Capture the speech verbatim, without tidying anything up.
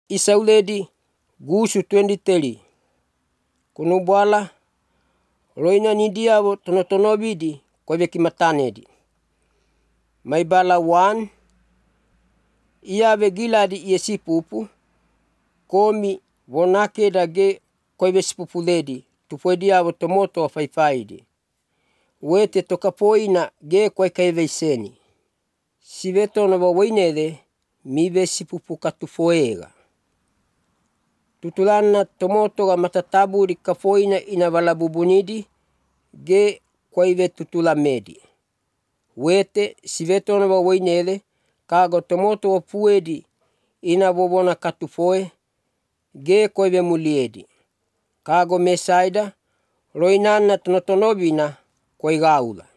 isauledi gusu twenditeli kunubwala roina nidiavo tonotonobidi koive kimatanedi maibala wan iave giladi ie sipupu komi vonake dage koive sipupuledi tupuediavo tomoto faifaidi wete tokapoina ge koi kaiveiseni sivetono wawainede mive sipupu katufoega tutulana tomoto ga matataburi kafoina ina valabubunidi ge koive tutulamedi wete sivetono wawainede kago tomoto wapuedi ina wawona katufoe ge koive muliedi kago mesaida roinana tonotonobina koi gaula